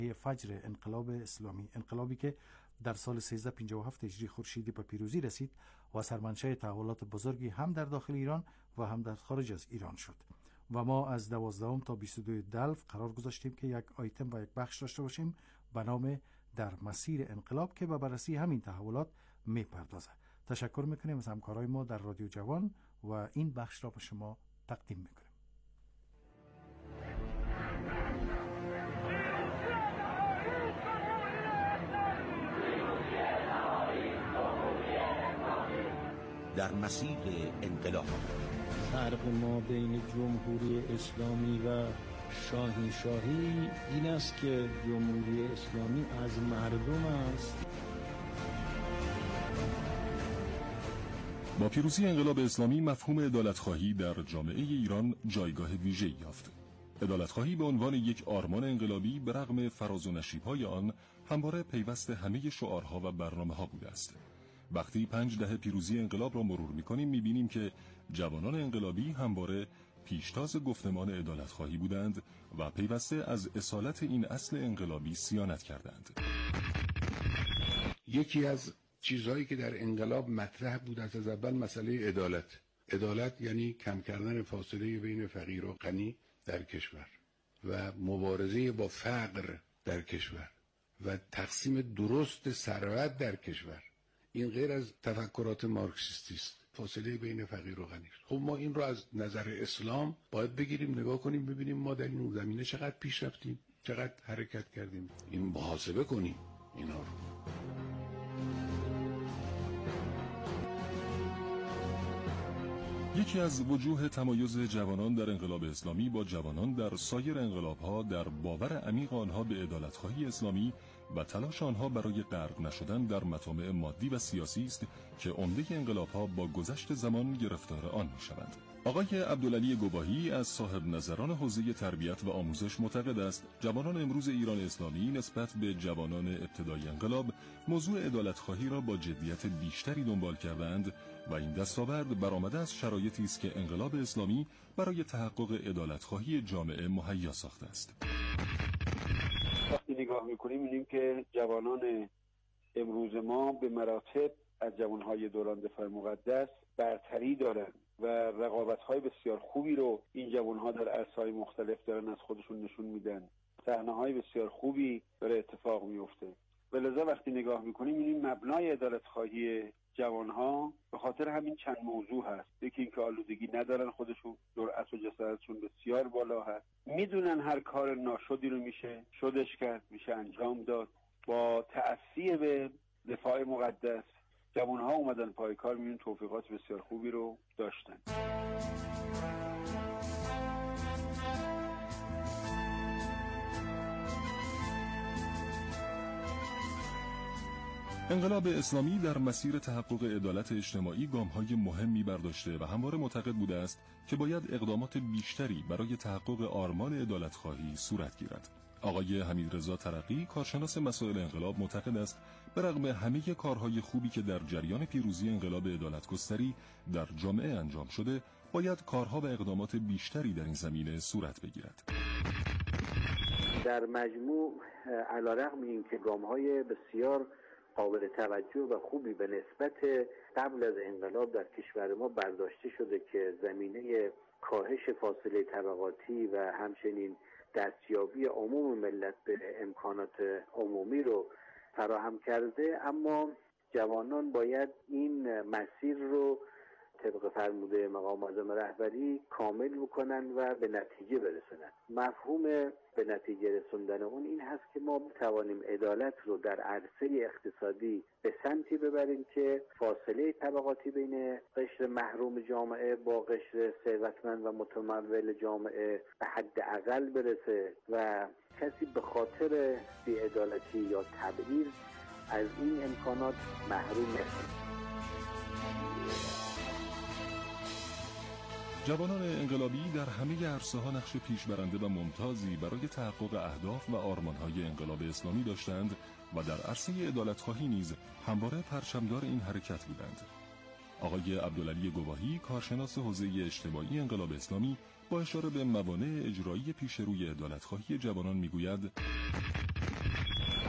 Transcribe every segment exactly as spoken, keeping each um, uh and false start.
فجر انقلاب اسلامی، انقلابی که در سال سیزده پنجاه و هفت هجری خورشیدی به پیروزی رسید و سرمنشأ تحولات بزرگی هم در داخل ایران و هم در خارج از ایران شد. و ما از دوازدهم تا بیست و دوم دلو قرار گذاشتیم که یک آیتم و یک بخش داشته باشیم به نام در مسیر انقلاب که به بررسی همین تحولات میپردازه. تشکر میکنیم از همکارای ما در رادیو جوان و این بخش را به شما تقدیم میکنیم. در مسیر انقلاب فرق ما بین جمهوری اسلامی و شاهنشاهی این است که جمهوری اسلامی از مردم است. با پیروزی انقلاب اسلامی مفهوم عدالت‌خواهی در جامعه ایران جایگاه ویژه‌ای یافت. عدالت‌خواهی به عنوان یک آرمان انقلابی به رغم فراز و نشیب‌های آن همواره پیوست همه شعارها و برنامه‌ها بوده است. وقتی پنج دهه پیروزی انقلاب را مرور می‌کنیم می‌بینیم که جوانان انقلابی همواره پیشتاز گفتمان عدالت‌خواهی بودند و پیوسته از اصالت این اصل انقلابی صیانت کردند. یکی از چیزهایی که در انقلاب مطرح بود از اول مسئله عدالت. عدالت یعنی کم کردن فاصله بین فقیر و غنی در کشور و مبارزه با فقر در کشور و تقسیم درست ثروت در کشور. این غیر از تفکرات مارکسیستی است، فاصله بین فقیر و غنی. خب ما این رو از نظر اسلام باید بگیریم نگاه کنیم ببینیم ما در این زمینه چقدر پیش رفتیم، چقدر حرکت کردیم، این محاسبه کنیم اینا رو. یکی از وجوه تمایز جوانان در انقلاب اسلامی با جوانان در سایر انقلاب‌ها در باور عمیق آنها به عدالت‌خواهی اسلامی و تلاش آنها برای غرق نشدن در مطامع مادی و سیاسی است که عمده انقلاب‌ها با گذشت زمان گرفتار آن می‌شوند. آقای عبدالعلی گواهی از صاحب نظران حوزه تربیت و آموزش معتقد است جوانان امروز ایران اسلامی نسبت به جوانان ابتدای انقلاب موضوع عدالت‌خواهی را با جدیت بیشتری دنبال کردند و این دستاورد برآمده از شرایطی است که انقلاب اسلامی برای تحقق عدالت‌خواهی جامعه مهیا ساخته است. وقتی نگاه می‌کنیم می‌بینیم که جوانان امروز ما به مراتب از جوانهای دوران دفاع مقدس برتری دارند و رقابت‌های بسیار خوبی رو این جوانها در عرصه‌های مختلف دارن از خودشون نشون میدن. صحنه‌های بسیار خوبی داره اتفاق میفته. ولذا وقتی نگاه می‌کنیم می‌بینیم مبنای عدالت‌خواهی جوانها به خاطر همین چند موضوع هست. یکی اینکه آلودگی ندارن خودشون، جرأت و جسارتشون بسیار بالا هست، میدونن هر کار ناشدی رو میشه شدش کرد، میشه انجام داد. با تأثیر به دفاع مقدس جوانها اومدن پای کار، میبینن توفیقات بسیار خوبی رو داشتن. انقلاب اسلامی در مسیر تحقق عدالت اجتماعی گام‌های مهمی برداشته و همواره معتقد بوده است که باید اقدامات بیشتری برای تحقق آرمان عدالت‌خواهی صورت گیرد. آقای حمیدرضا ترقی کارشناس مسائل انقلاب معتقد است برغم همه کارهای خوبی که در جریان پیروزی انقلاب عدالت‌گستری در جامعه انجام شده باید کارها و اقدامات بیشتری در این زمینه صورت بگیرد. در مجموع علیرغم اینکه گام‌های بسیار قابل توجه و خوبی به نسبت قبل از انقلاب در کشور ما برداشته شده که زمینه کاهش فاصله طبقاتی و همچنین دستیابی عموم ملت به امکانات عمومی رو فراهم کرده، اما جوانان باید این مسیر رو طبق فرموده مقام معظم رهبری کامل بکنن و به نتیجه برسونن. مفهوم به نتیجه رسوندن اون این هست که ما بتوانیم عدالت رو در عرصه اقتصادی به سمتی ببریم که فاصله طبقاتی بین قشر محروم جامعه با قشر ثروتمند و متمول جامعه به حد اقل برسه و کسی به خاطر بی‌عدالتی یا تبعیض از این امکانات محروم نشه. جوانان انقلابی در همه عرصه‌ها نقش پیشبرنده و ممتازی برای تحقق اهداف و آرمان‌های انقلاب اسلامی داشتند و در عرصه عدالت‌خواهی نیز همواره پرچمدار این حرکت بودند. آقای عبدالعلی گواهی کارشناس حوزه اجتماعی انقلاب اسلامی با اشاره به موانع اجرایی پیش روی عدالت‌خواهی جوانان میگوید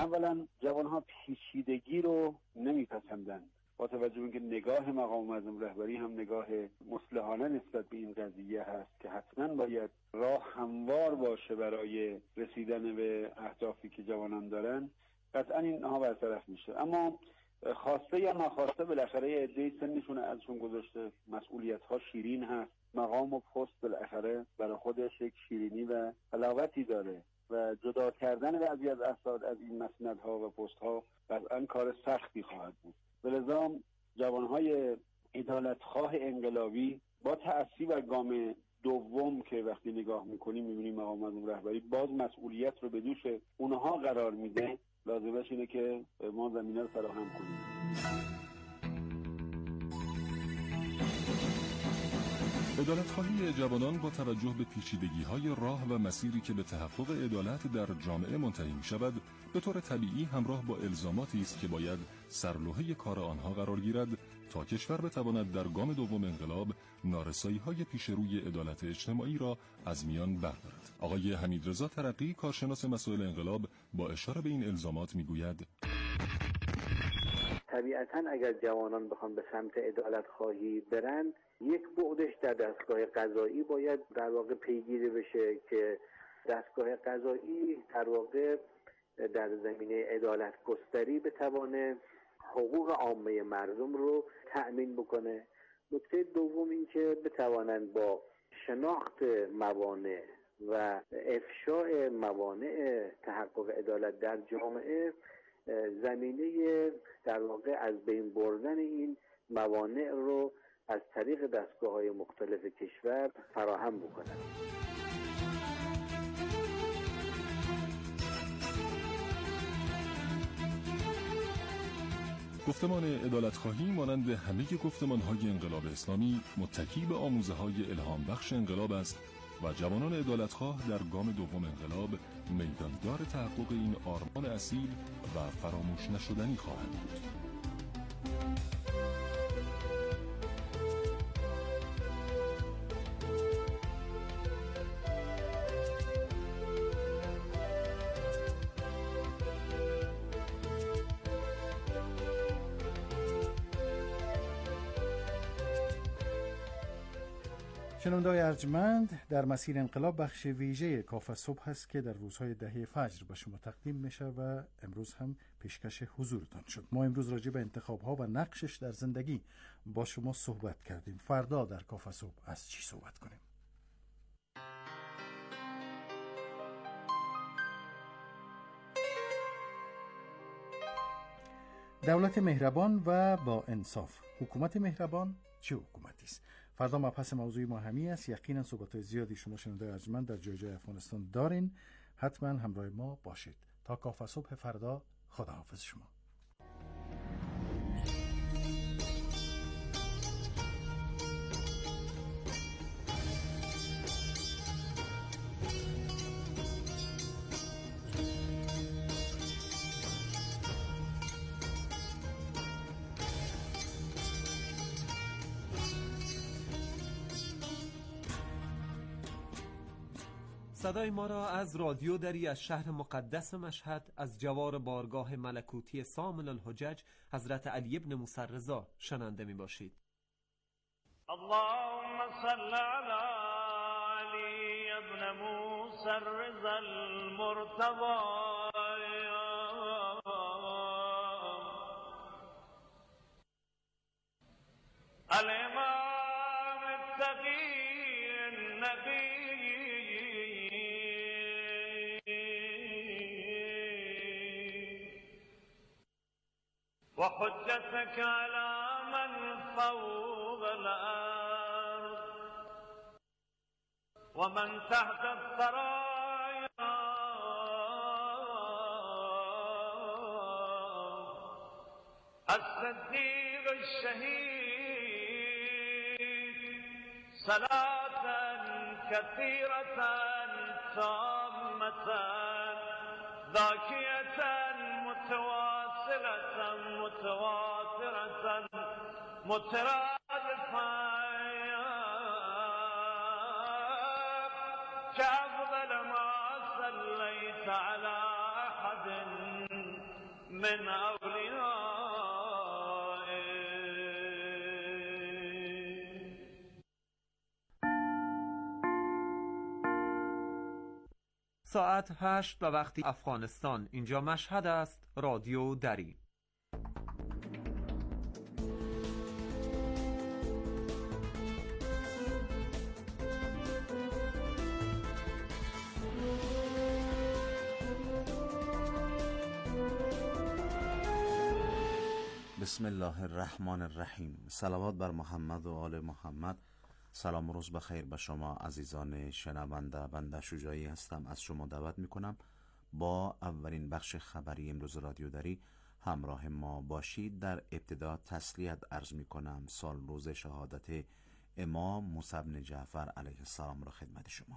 اولا جوانها پیچیدگی رو نمیپسندند، با توجه به اینکه نگاه مقام معظم رهبری هم نگاه مصلحانه نسبت به این قضیه هست که حتما باید راه هموار باشه برای رسیدن به اهدافی که جوانان دارن، قطعا اینها برطرف میشه. اما خواسته یا ناخواسته بالاخره یه عده‌ای سنشون ازشون گذاشته، مسئولیت ها شیرین هست، مقام و پست بالاخره برای خودش یک شیرینی و حلاوتی داره و جدا کردن بعضی از افراد از این مسندها و پست ها قطعا کار سختی خواهد بود. ولذا جوانهای عدالتخواه انقلابی با تأسی و گام دوم که وقتی نگاه میکنیم میبینیم مقام معظم رهبری باز مسئولیت رو به دوش اونها قرار میده، لازمش اینه که ما زمینه رو فراهم کنیم. عدالت‌خواهی جوانان با توجه به پیچیدگی‌های راه و مسیری که به تحقق عدالت در جامعه منتهی می‌شود، به طور طبیعی همراه با الزاماتی است که باید سرلوحه کار آنها قرار گیرد تا کشور بتواند در گام دوم انقلاب نارسایی‌های پیش روی عدالت اجتماعی را از میان بردارد. آقای حمیدرضا ترقی، کارشناس مسائل انقلاب، با اشاره به این الزامات می‌گوید: طبیعتاً اگر جوانان بخوان به سمت عدالت خواهی برند، یک بعدش در دستگاه قضایی باید در واقع پیگیری بشه که دستگاه قضایی در واقع در زمینه عدالت گستری بتوانه حقوق عامه مردم رو تأمین بکنه. نکته دوم این که بتوانند با شناخت موانع و افشاء موانع تحقق عدالت در جامعه زمینه در واقع از بین بردن این موانع رو از طریق دستگاه‌های مختلف کشور فراهم بکنند. گفتمان عدالت‌خواهی مانند همه گفتمان‌های انقلاب اسلامی متکی به آموزه‌های الهام بخش انقلاب است و جوانان عدالت‌خواه در گام دوم انقلاب میداندار تحقق این آرمان اصیل و فراموش نشدنی خواهند بود. شنونده‌های ارجمند، در مسیر انقلاب بخش ویژه کاف صبح است که در روزهای دهه فجر به شما تقدیم میشه و امروز هم پیشکش حضورتان شد. ما امروز راجع به انتخاب‌ها و نقشش در زندگی با شما صحبت کردیم. فردا در کاف صبح از چی صحبت کنیم؟ دولت مهربان و با انصاف. حکومت مهربان چه حکومتی است؟ فردا مبحث موضوعی ما همین است. یقینا صحبت‌های زیادی شما شنونده ارجمند در جای جای افغانستان دارین. حتما همراه ما باشید. تا کاف صبح فردا، خداحافظ شما. صدای ما را از رادیو دری از شهر مقدس مشهد از جوار بارگاه ملکوتی سامن الحجج حضرت علی ابن موسی رضا شنونده می باشید. اللهم صل علی علی ابن موسی رضا المرتضی الامام التقی النبی وحجتك على من فوق الأرض ومن تحت الثرايا الصديق الشهيد صلاة كثيرة تامة ذاكية متواصلة متواترة مترادفة كأفضل ما صليت على أحد من اولیائه. ساعت هشت و وقتی افغانستان، اینجا مشهد است. رادیو دری. بسم الله الرحمن الرحیم. صلوات بر محمد و آل محمد. سلام و روز بخیر به شما عزیزان شنونده. بنده شجاعی هستم. از شما دعوت میکنم با اولین بخش خبری امروز رادیو دری همراه ما باشید. در ابتدا تسلیت عرض میکنم سال روز شهادت امام موسی بن جعفر علیه السلام را خدمت شما.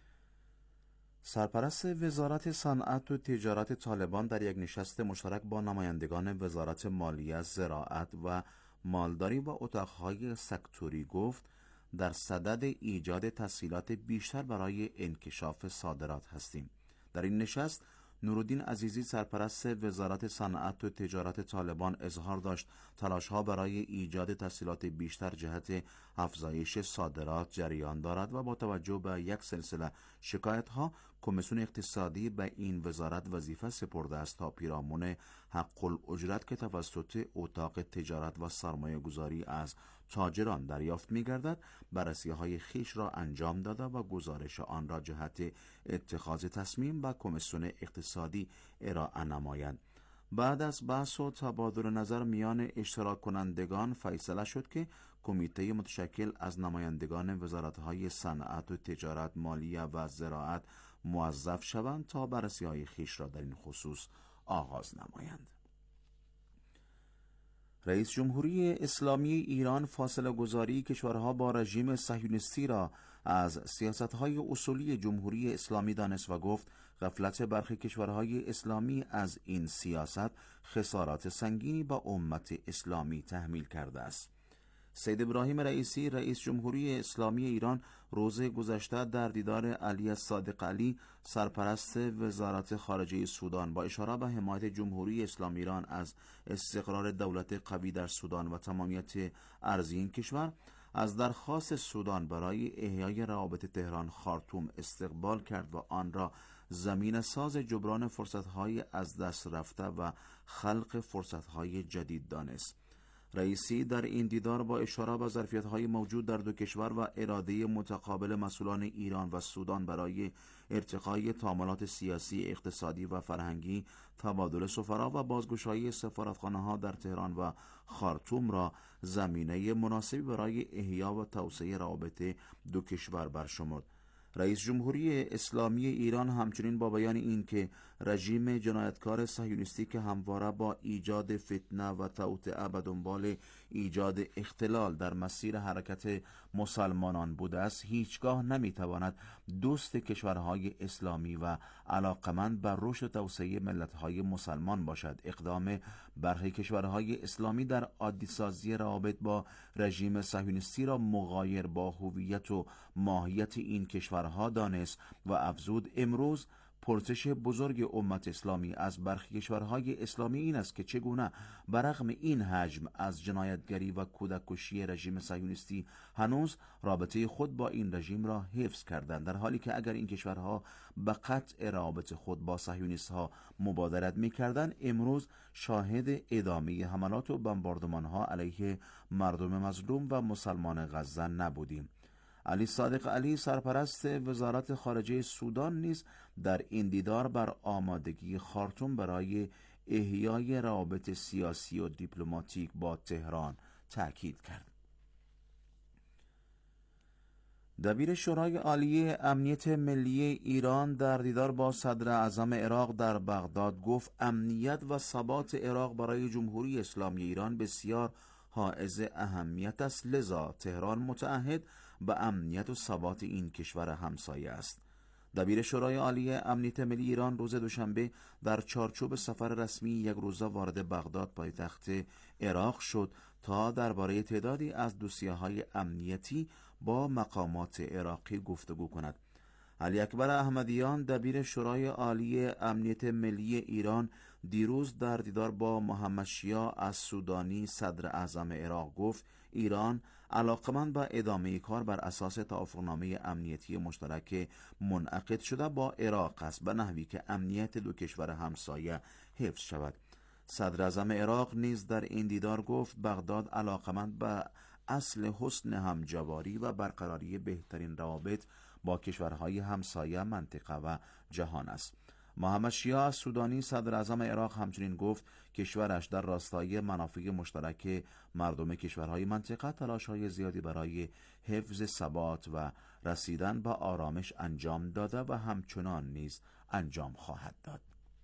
سرپرست وزارت صنعت و تجارت طالبان در یک نشست مشترک با نمایندگان وزارت مالیه، زراعت و مالداری و اتاقهای سکتوری گفت در صدد ایجاد تسهیلات بیشتر برای انکشاف صادرات هستیم. در این نشست نورالدین عزیزی سرپرست وزارت صنعت و تجارت طالبان اظهار داشت تلاش‌ها برای ایجاد تسهیلات بیشتر جهت افزایش صادرات جریان دارد و با توجه به یک سلسله شکایت‌ها کمیسیون اقتصادی به این وزارت وظیفه سپرده است تا پیرامون حق الاجرت که توسط اتاق تجارت و سرمایه گذاری از تاجران دریافت می‌گردد بررسی‌های خویش را انجام داده و گزارش آن را جهت اتخاذ تصمیم به کمیسیون اقتصادی ارائه نمایند. بعد از بحث و تبادل نظر میان اشتراک کنندگان فیصله شد که کمیته متشکل از نمایندگان وزارت‌های صنعت و تجارت، مالیه و زراعت موظف شوند تا بررسی‌های خویش را در این خصوص آغاز نمایند. رئیس جمهوری اسلامی ایران فاصله گذاری کشورها با رژیم صهیونیستی را از سیاست‌های اصولی جمهوری اسلامی دانست و گفت غفلت برخی کشورهای اسلامی از این سیاست خسارات سنگینی با امت اسلامی تحمیل کرده است. سید ابراهیم رئیسی رئیس جمهوری اسلامی ایران روز گذشته در دیدار علی صادق علی سرپرست وزارت خارجه سودان با اشاره به حمایت جمهوری اسلامی ایران از استقرار دولت قوی در سودان و تمامیت ارضی این کشور از درخواست سودان برای احیای روابط تهران خارطوم استقبال کرد و آن را زمین ساز جبران فرصت‌های از دست رفته و خلق فرصت‌های جدید دانست. رئیسی در این دیدار با اشاره به ظرفیت‌های موجود در دو کشور و اراده متقابل مسئولان ایران و سودان برای ارتقای تعاملات سیاسی، اقتصادی و فرهنگی، تبادل سفرا و بازگشایی سفارتخانه‌ها در تهران و خارطوم را زمینه مناسبی برای احیا و توسعه روابط دو کشور برشمرد. رئیس جمهوری اسلامی ایران همچنین با بیان این که رژیم جنایتکار صهیونیستی که همواره با ایجاد فتنه و توطئه به دنبال ایجاد اختلال در مسیر حرکت مسلمانان بوده است هیچگاه نمیتواند دوست کشورهای اسلامی و علاقمند بر رشد و توسعه ملت‌های مسلمان باشد. اقدام برخی کشورهای اسلامی در عادی‌سازی روابط با رژیم صهیونیستی را مغایر با هویت و ماهیت این کشورها دانست و افزود امروز پرسش بزرگ امت اسلامی از برخی کشورهای اسلامی این است که چگونه برغم این حجم از جنایتگری و کودککشی رژیم صهیونیستی هنوز رابطه خود با این رژیم را حفظ کردند، در حالی که اگر این کشورها به قطع رابطه خود با صهیونیست‌ها مبادرت می‌کردند امروز شاهد ادامه حملات و بمباردمان‌ها علیه مردم مظلوم و مسلمان غزه نبودیم. علی صادق علی سرپرست وزارت خارجه سودان نیز در این دیدار بر آمادگی خارطوم برای احیای روابط سیاسی و دیپلماتیک با تهران تأکید کرد. دبیر شورای عالی امنیت ملی ایران در دیدار با صدر اعظم عراق در بغداد گفت امنیت و ثبات عراق برای جمهوری اسلامی ایران بسیار حائز اهمیت است، لذا تهران متعهد به امنیت و ثبات این کشور همسایه است. دبیر شورای عالی امنیت ملی ایران روز دوشنبه در چارچوب سفر رسمی یک روزه وارد بغداد پایتخت عراق شد تا درباره تعدادی از دوسیه‌های امنیتی با مقامات عراقی گفتگو کند. علی اکبر احمدیان دبیر شورای عالی امنیت ملی ایران دیروز در دیدار با محمد شیعه السودانی صدر اعظم عراق گفت ایران علاقمند به ادامه کار بر اساس توافقنامه امنیتی مشترک منعقد شده با عراق است به نحوی که امنیت دو کشور همسایه حفظ شود. صدر اعظم عراق نیز در این دیدار گفت بغداد علاقمند به اصل حسن همجواری و برقراری بهترین روابط با کشورهای همسایه منطقه و جهان است. محمد شیعه السودانی صدر اعظم عراق همچنین گفت کشورش در راستای منافع مشترک مردم کشورهای منطقه تلاش‌های زیادی برای حفظ ثبات و رسیدن به آرامش انجام داده و همچنان نیز انجام خواهد داد.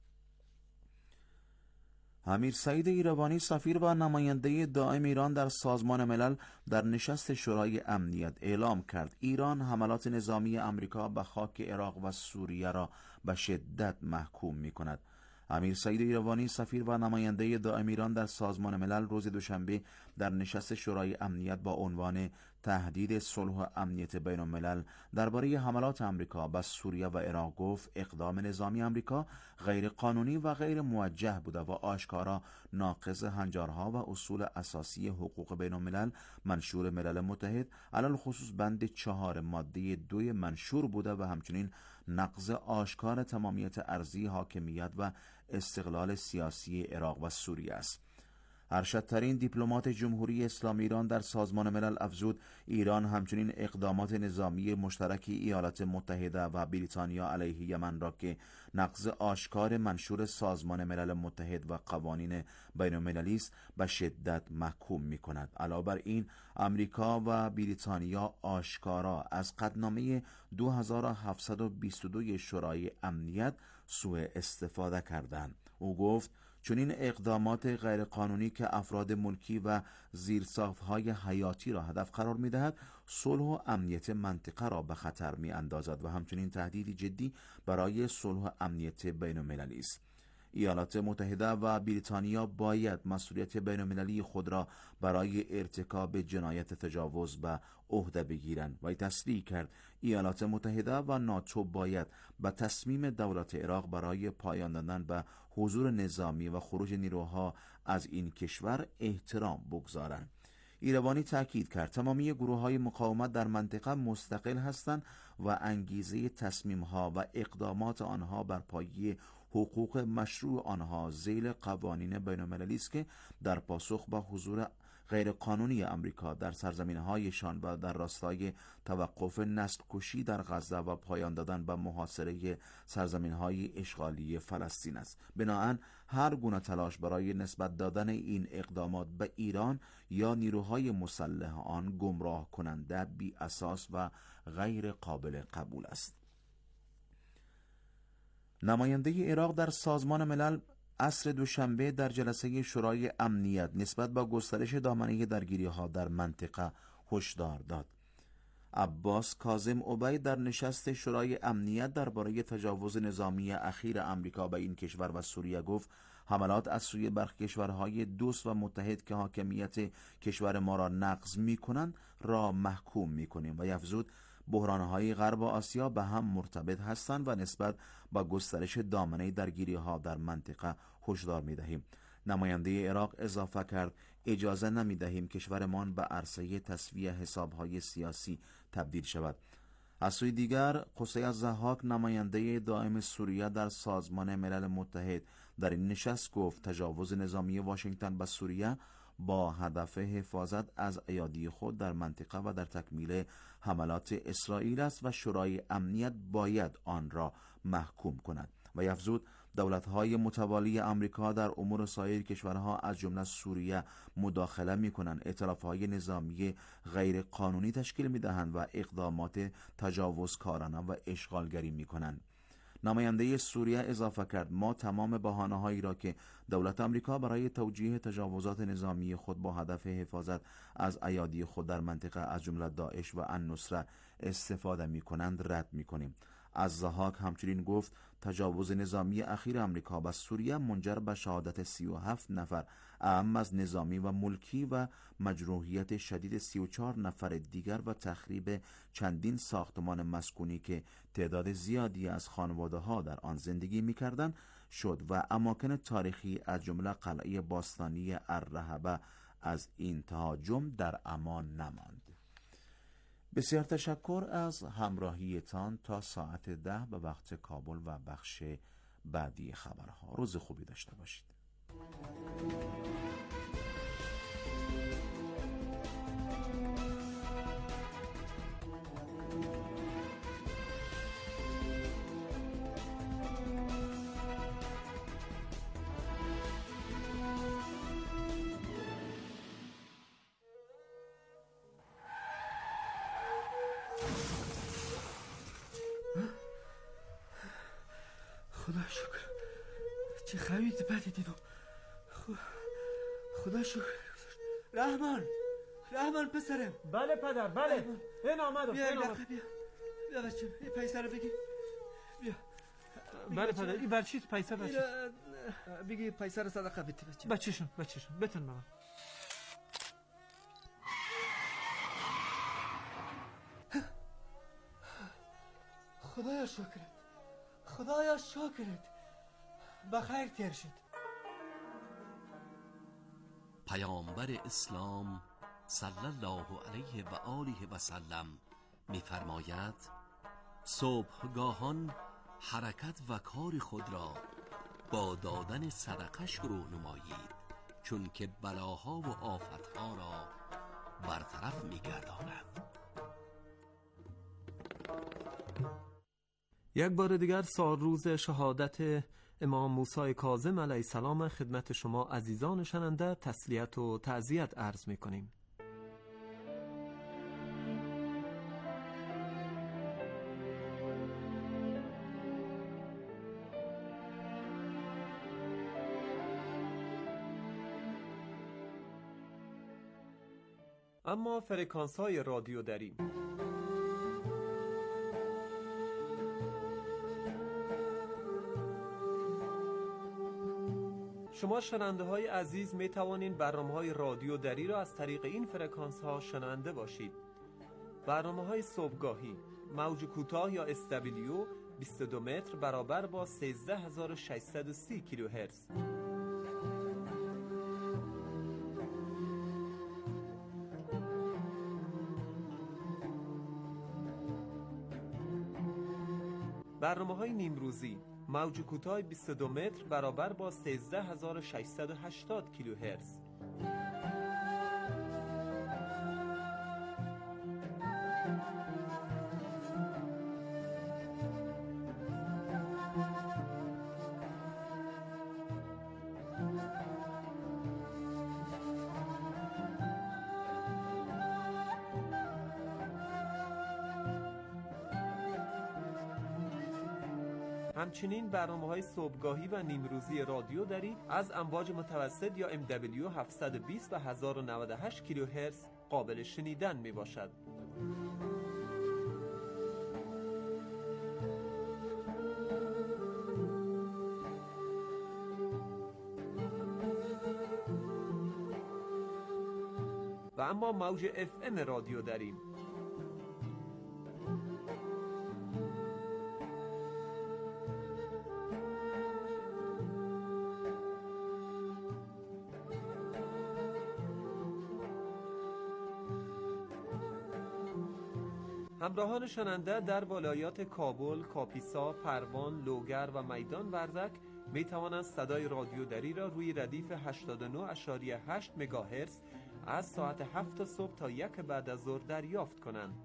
امیر سعید ایروانی سفیر و نماینده دائم ایران در سازمان ملل در نشست شورای امنیت اعلام کرد ایران حملات نظامی آمریکا به خاک عراق و سوریه را به شدت محکوم می کند. امیر سعید ایروانی سفیر و نماینده دائم ایران در سازمان ملل روز دوشنبه در نشست شورای امنیت با عنوان تهدید صلح و امنیت بین الملل درباره حملات آمریکا به سوریه و عراق گفت اقدام نظامی آمریکا غیر قانونی و غیر موجه بوده و آشکارا ناقض هنجارها و اصول اساسی حقوق بین الملل منشور ملل متحد علل خصوص بند چهار ماده دوی منشور بوده و همچنین نقض آشکار تمامیت ارضی حاکمیت و استقلال سیاسی عراق و سوریه است. ارشدترین دیپلمات جمهوری اسلامی ایران در سازمان ملل افزود ایران همچنین اقدامات نظامی مشترک ایالات متحده و بریتانیا علیه یمن را که نقض آشکار منشور سازمان ملل متحد و قوانین بین المللی است به شدت محکوم می کند. علاوه بر این امریکا و بریتانیا آشکارا از قطعنامه دو هزار و هفتصد و بیست و دو شورای امنیت سوء استفاده کردند. او گفت چون این اقدامات غیرقانونی که افراد ملکی و زیرساخت‌های حیاتی را هدف قرار می‌دهد، صلح و امنیت منطقه را به خطر می‌اندازد و همچنین تهدیدی جدی برای صلح و امنیت بین‌المللی است. ایالات متحده و بریتانیا باید مسئولیت بین‌المللی خود را برای ارتکاب جنایت تجاوز به عهده بگیرند و تصریح کرد ایالات متحده و ناتو باید به تصمیم دولت عراق برای پایان دادن به حضور نظامی و خروج نیروها از این کشور احترام بگذارند. ایروانی تاکید کرد تمامی گروه‌های مقاومت در منطقه مستقل هستند و انگیزه تصمیم‌ها و اقدامات آنها بر پایه حقوق مشروع آنها ذیل قوانین بین‌المللی است که در پاسخ به حضور غیرقانونی آمریکا در سرزمین‌هایشان و در راستای توقف نسل کشی در غزه و پایان دادن به محاصره سرزمین‌های اشغالی فلسطین است. بنابراین هر گونه تلاش برای نسبت دادن این اقدامات به ایران یا نیروهای مسلح آن گمراه کننده، بی اساس و غیر قابل قبول است. نماینده عراق در سازمان ملل عصر دوشنبه در جلسه شورای امنیت نسبت به گسترش دامنه درگیری‌ها در منطقه هشدار داد. عباس کاظم عبید در نشست شورای امنیت درباره تجاوز نظامی اخیر آمریکا به این کشور و سوریه گفت حملات از سوی برخی کشورهای دوست و متحد که حاکمیت کشور ما را نقض می‌کنند را محکوم می‌کنیم و افزود بحران‌های غرب آسیا به هم مرتبط هستند و نسبت با گسترش دامنه درگیری‌ها در منطقه هشدار می‌دهیم. نماینده عراق اضافه کرد اجازه نمی‌دهیم کشورمان به عرصه تسویه حساب‌های سیاسی تبدیل شود. از سوی دیگر قصی الضحاک نماینده دائم سوریه در سازمان ملل متحد در این نشست گفت تجاوز نظامی واشنگتن به سوریه با هدف حفاظت از ایادی خود در منطقه و در تکمیل حملات اسرائیل است و شورای امنیت باید آن را محکوم کند و افزود دولت‌های متوالی آمریکا در امور سایر کشورها از جمله سوریه مداخله می‌کنند، ائتلاف‌های نظامی غیر قانونی تشکیل می‌دهند و اقدامات تجاوزکارانه و اشغالگری می‌کنند. نماینده سوریه اضافه کرد ما تمام بهانه‌هایی را که دولت آمریکا برای توجیه تجاوزات نظامی خود با هدف حفاظت از ایادی خود در منطقه از جمله داعش و النصره استفاده می‌کنند رد می‌کنیم. از ضحاک همچنین گفت تجاوز نظامی اخیر آمریکا به سوریه منجر به شهادت سی و هفت نفر اهم از نظامی و ملکی و مجروحیت شدید سی و چهار نفر دیگر و تخریب چندین ساختمان مسکونی که تعداد زیادی از خانواده‌ها در آن زندگی می‌کردند شد و اماکن تاریخی از جمله قلعه باستانی الرحبه از این تهاجم در امان نماند. بسیار تشکر از همراهیتان تا ساعت ده به وقت کابل و بخش بعدی خبرها. روز خوبی داشته باشید. خدا شکر، چه خرید بدی دیدم. خدا شکر. رحمان، رحمان پسرم. بله پدر، بله. رحمان. این آمدم. بیا این بیا آمد. بیا بیا بچه، این پیسه رو بگی. بیا. بله پدر، این بر چیز پیسه بچه؟ بگی پیسه رو صدقه بدی بچه. بچه‌شون، بچه‌شون. بتون بابا. خدایا شکرت، خدایا شکرت، بخیر تیر شد. پیامبر اسلام صلی الله علیه و آله و سلم می‌فرماید صبحگاهان حرکت و کار خود را با دادن صدقه شروع نمایید، چون که بلاها و آفتها را برطرف می‌گرداند. یک بار دیگر سال روز شهادت امام موسی کاظم علیه السلام خدمت شما عزیزان شنونده تسلیت و تعزیت عرض می کنیم. اما فرکانس های رادیو داریم. شما شنونده های عزیز می توانید برنامه های رادیو دری را از طریق این فرکانس ها شنونده باشید. برنامه های صبحگاهی موج کوتاه یا اس دبلیو بیست و دو متر برابر با سیزده هزار و ششصد و سی کیلوهرتز. برنامه های نیمروزی موج کوتاه بیست و دو متر برابر با سیزده هزار و ششصد و هشتاد کیلوهرتز. همچنین برنامه‌های صبحگاهی و نیمروزی رادیو دری از امواج متوسط یا ام دبلیو هفتصد و بیست و هزار و نود و هشت کیلوهرتز قابل شنیدن می باشد. و اما موج اف ام رادیو داریم. همراهان شنونده در ولایات کابل، کاپیسا، پروان، لوگر و میدان وردک می توانند صدای رادیو دری را روی ردیف هشتاد و نه ممیز هشت مگاهرتز از ساعت هفت صبح تا یک بعد از ظهر دریافت کنند.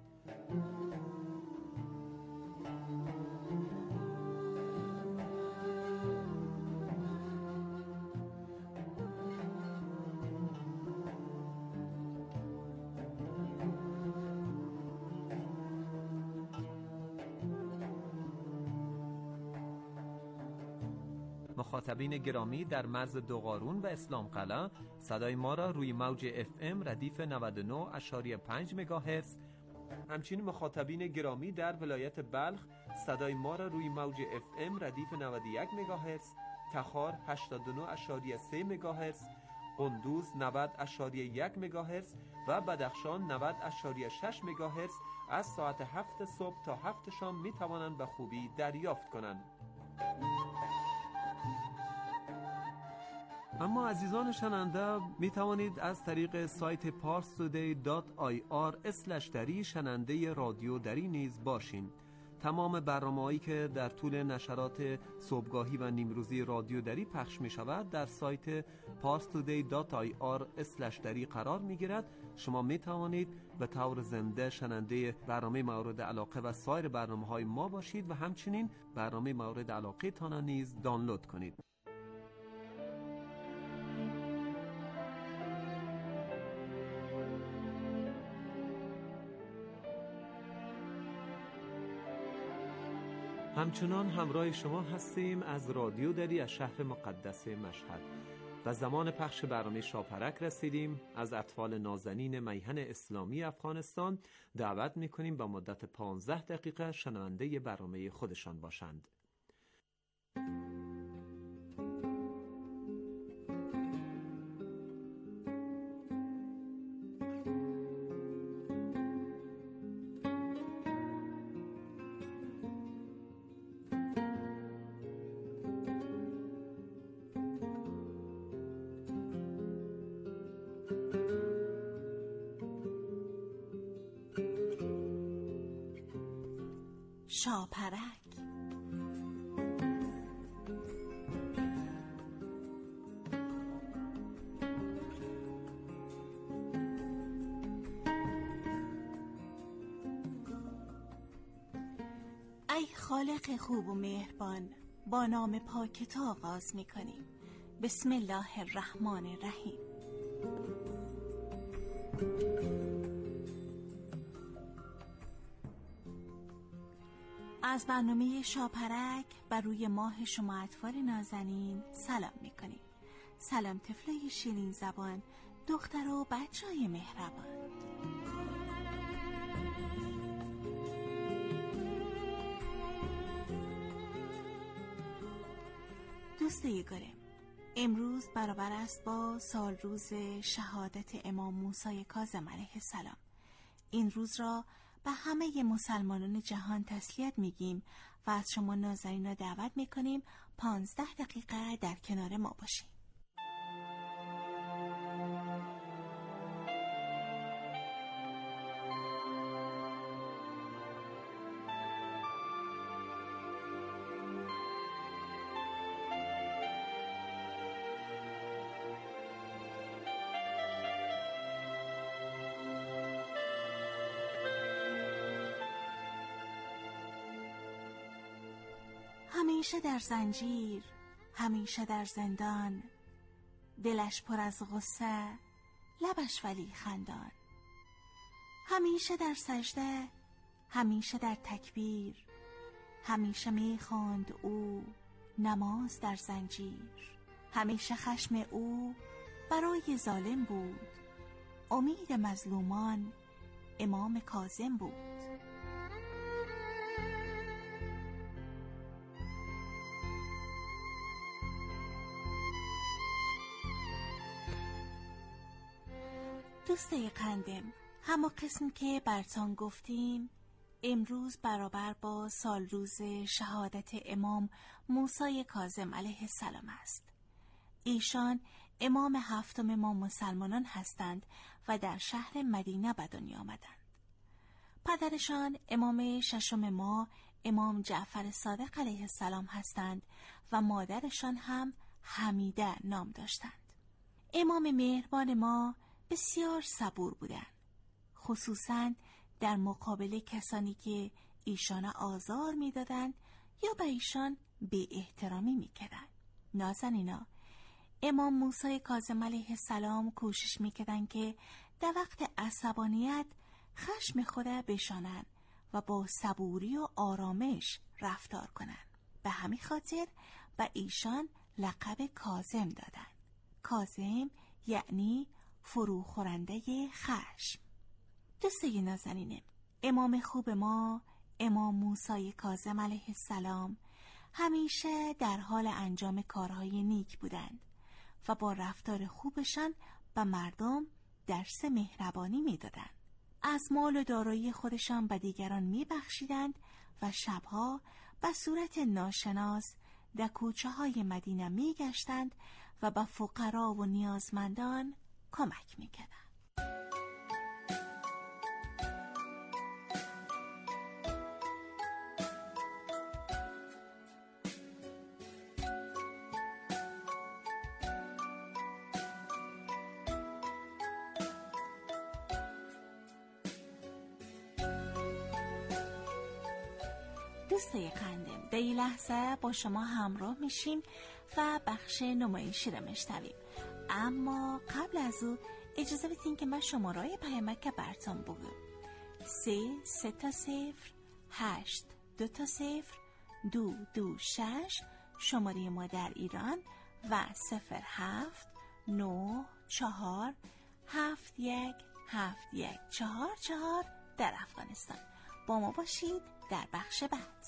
مخاطبین گرامی در مرز دوقارون و اسلام قلعه صدای ما را روی موج اف ام ردیف نود و نه ممیز پنج مگاهرتز همچنین مخاطبین گرامی در ولایت بلخ صدای ما را روی موج اف ام ردیف نود و یک مگاهرتز، تخار هشتاد و نه ممیز سه مگاهرتز، قندوز نود ممیز یک مگاهرتز و بدخشان نود ممیز شش مگاهرتز از ساعت هفت صبح تا هفت شام می توانند به خوبی دریافت کنند. اما عزیزان شنونده می توانید از طریق سایت پارس تودی دات آی آر اسلش دری شنونده رادیو دری نیز باشین. تمام برنامه‌هایی که در طول نشرات صبحگاهی و نیمروزی رادیو دری پخش می شود در سایت پارس تودی دات آی آر اسلش دری قرار می گیرد. شما می توانید به طور زنده شنونده برنامه مورد علاقه و سایر برنامه‌های ما باشید و همچنین برنامه مورد علاقه تان نیز دانلود کنید. همچنان همراه شما هستیم از رادیو دری از شهر مقدس مشهد. و زمان پخش برنامه شاپرک رسیدیم. از اطفال نازنین میهن اسلامی افغانستان دعوت می‌کنیم با مدت پانزده دقیقه شنونده برنامه خودشان باشند. شاپرک. ای خالق خوب و مهربان، با نام پاکت آغاز می‌کنیم. بسم الله الرحمن الرحیم. از برنامه شاپرک بر روی ماه شما اطفال نازنین سلام میکنیم. سلام طفلای شیرین زبان، دختر و بچه های مهربان. دوستای گلم، امروز برابر است با سال روز شهادت امام موسی کاظم علیه السلام. این روز را به همه مسلمانان جهان تسلیت میگیم و از شما نازنین دعوت میکنیم پانزده دقیقه در کنار ما باشیم. همیشه در زنجیر، همیشه در زندان، دلش پر از غصه، لبش ولی خندان. همیشه در سجده، همیشه در تکبیر، همیشه میخواند او نماز در زنجیر. همیشه خشم او برای ظالم بود، امید مظلومان امام کاظم بود. دوستای قندم، همه قسم که برتان گفتیم امروز برابر با سال روز شهادت امام موسی کاظم علیه السلام است. ایشان امام هفتم ما مسلمانان هستند و در شهر مدینه به دنیا آمدند. پدرشان امام ششم ما امام جعفر صادق علیه السلام هستند و مادرشان هم حمیده نام داشتند. امام مهربان ما بسیار صبور بودند، خصوصاً در مقابل کسانی که ایشان آزار می‌دادند یا به ایشان بی احترامی می‌کردند. نازنینا، امام موسی کاظم علیه السلام کوشش می‌کردند که در وقت عصبانیت خشم خود بشانند و با صبوری و آرامش رفتار کنند. به همین خاطر به ایشان لقب کاظم دادند. کاظم یعنی فروخورنده خشم. دوستای نازنینم، امام خوب ما، امام موسی کاظم علیه السلام، همیشه در حال انجام کارهای نیک بودند و با رفتار خوبشان به مردم درس مهربانی میدادند. از مال و دارایی خودشان به دیگران میبخشیدند و شبها به صورت ناشناس در کوچه های مدینه میگشتند و به فقرا و نیازمندان کمک میکردند. دوستای قندم، در این لحظه با شما همراه میشیم و بخش نمایشی رو میشنویم. اما قبل از او اجازه بدین که من شمارای پیامک براتون بگم: سه سه تا صفر هشت دو تا صفر دو دو شش شماره ما در ایران و صفر هفت نه چهار هفت یک هفت یک چهار چهار در افغانستان. با ما باشید در بخش بعد.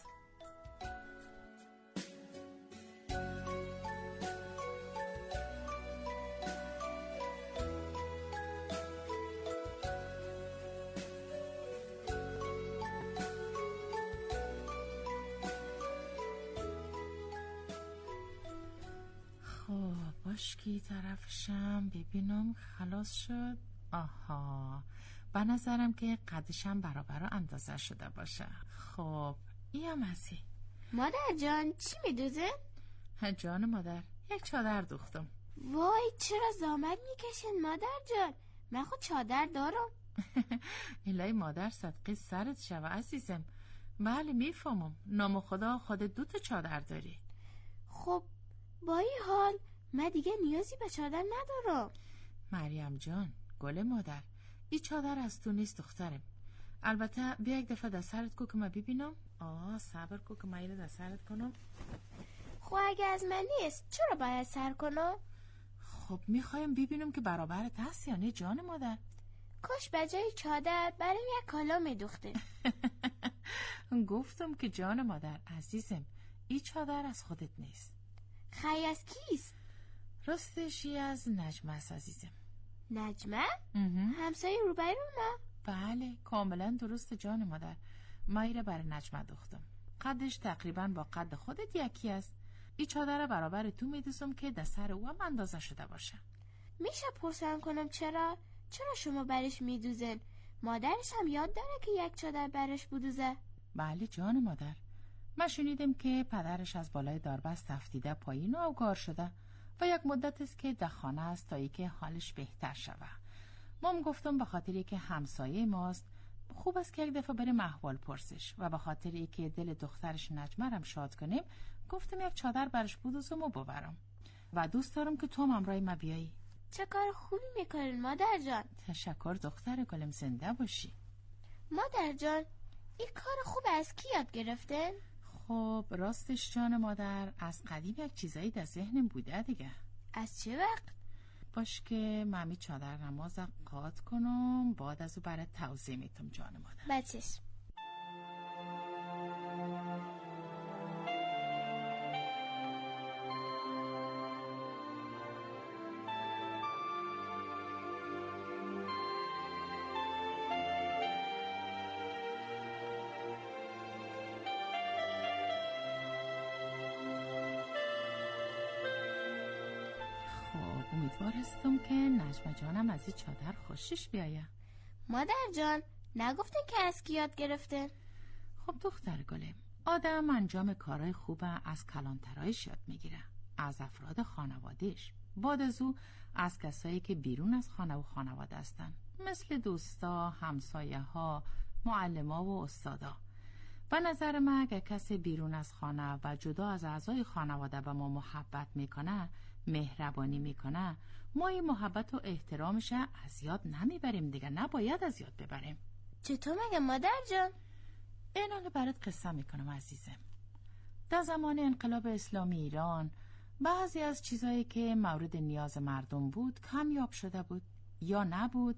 خب باشکی طرفشم ببینم خلاص شد. آها، به نظرم که قدشم برابر اندازه شده باشه. خب این مسی مادر جان چی میدوزه؟ جان مادر یک چادر دوختم. وای چرا زحمت میکشین مادر جان؟ من خود چادر دارم. الهی مادر صدقه سرت شوه عزیزم. بله میفهمم، نام خدا خودت دو تا چادر داری. خب با این حال من دیگه نیازی به چادر ندارم. مریم جان گل مادر، این چادر از تو نیست دخترم. البته بیا یک دفعه در سرت کو که من ببینم. آه صبر کو که من اینو در سرت کنم. خب اگه از من نیست چرا باید سر کنم؟ خب میخوایم ببینم که برابرت هست یا نه جان مادر. کاش به جای چادر برام یک کالا میدوخته. گفتم که جان مادر عزیزم این چادر از خودت نیست. خیلی از کیست؟ راستشی از نجمه است عزیزم. نجمه؟ همسایه روبرو نه؟ بله کاملا درست جان مادر. ما ایره برای نجمه دوختم. قدش تقریبا با قد خودت یکی است. این چادر برابر تو میدوزم که در سر او هم اندازه شده باشه. میشه پرسم کنم چرا؟ چرا شما برش میدوزن؟ مادرش هم یاد داره که یک چادر برش بدوزه؟ بله جان مادر، من شنیدم که پدرش از بالای داربست تفتیده پایین و اوگار شده و یک مدت است که در خانه است تا ای که حالش بهتر شوه. مام گفتم به خاطری که همسایه ماست خوب است که یک دفعه بریم احوال پرسش و به خاطری که دل دخترش نجمه رم شاد کنیم گفتم یک چادر برش بدوزم و ببرم و دوست دارم که تو هم همراه ما بیایی. چه کار خوبی میکنین مادر جان. تشکر دختر گلم، زنده باشی. مادر جان این کار خوب از کی یاد گرفتن؟ خب راستش جان مادر از قدیم یک چیزایی در ذهنم بوده دیگه. از چه وقت؟ باش که مامی چادر نماز قاط کنم بعد از او برای توضیح میتم جان مادر. بچش امیدوارستم که نجمه جانم از این چادر خوشش بیایه. مادر جان نگفتن که از کی یاد گرفته؟ خب دختر گلم، آدم انجام کارهای خوب از کلانترایش یاد میگیره، از افراد خانوادهش، بعد از او از کسایی که بیرون از خانه و خانواده هستن، مثل دوستا، همسایه ها، معلما و استادا. به نظر من اگه کسی بیرون از خانه و جدا از اعضای خانواده به ما محبت میکنه، مهربانی میکنه، ما این محبت و احترامش از یاد نمیبریم دیگه، نباید از یاد ببریم. چطور مگه مادر جان؟ این حالا برات قصه میکنم عزیزم. در زمان انقلاب اسلامی ایران بعضی از چیزایی که مورد نیاز مردم بود کمیاب شده بود یا نبود